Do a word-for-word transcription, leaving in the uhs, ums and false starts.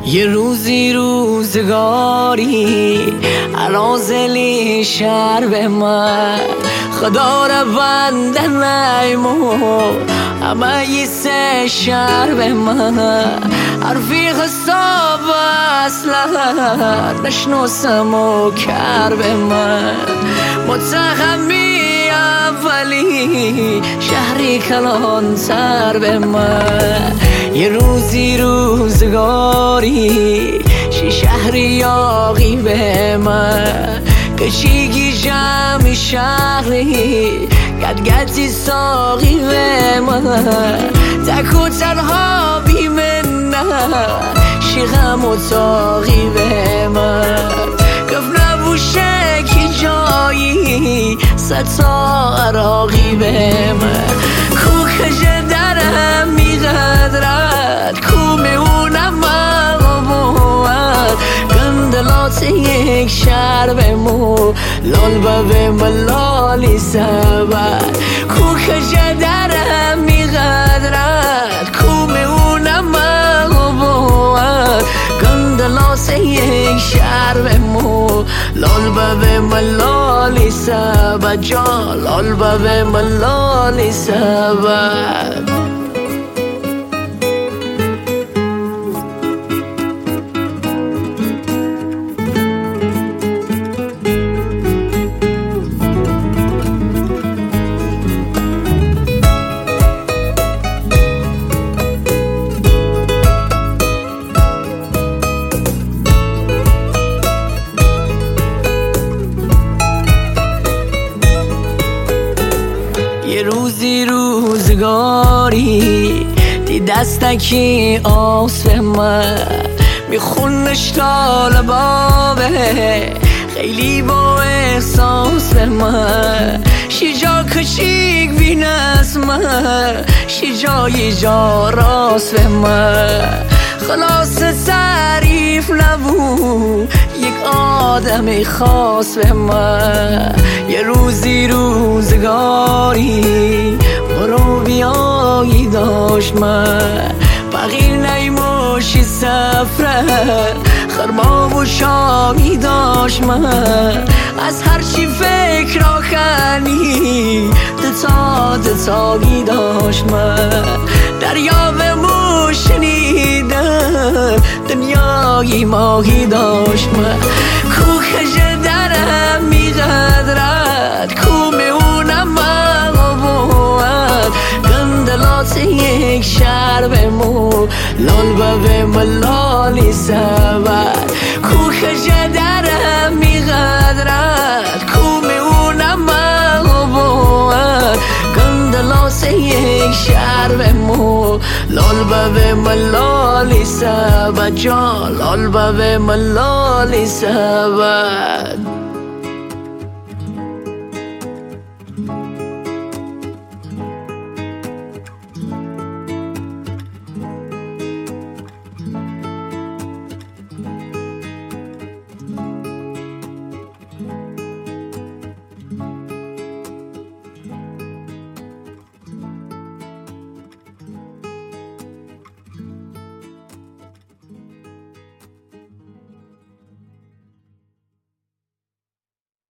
یه روزی روزگاری عرازلی شهر به من خدا رو بنده نیمو همه یه سه شهر به من حرفی خصاب اصلا نشناسم و کر به من متخمی اولی شهری کلان تر به من یه روزی روزگاری شی شهری یاقی به من کشیگی جمعی شهری گدگدی ساقی به من تک و تنها بی منه شی غم و تاقی به من گفت نبوشه کی جایی ستا عراقی به من کو کجه درم میقدرد کو میونم مقبوت گندلات یک شهر بمو لال به ملالی سبت کو کجه درم میقدرد کو میونم مقبوت گندلات یک شهر بمو لال به ملالی سبت جان لال به ملالی سبت یه روزی روزگاری دی دستکی آس به من میخونش طالبابه خیلی با احساس به من شی جا کچیک بین از من شی جای جا راست به من خلاص تعریف نبود یک آدم خاص به من یه روزی روزگاری برو بیایی داشت من بغیر نیموشی سفره خرباب و شامی داشت من از هرچی فکر را کنی دتا دتاگی داشت من دریا به موشنیدن دنیای ماهی داشت من کو کجه درم میقدرد کو میونم مقبوت گندلات یک شهر بمو لال به ملالی سبت کو کجه درم میقدرد کو میونم مقبوت گندلات یک شهر بمو لال به ملالی سبت جان لال به ملالی سبت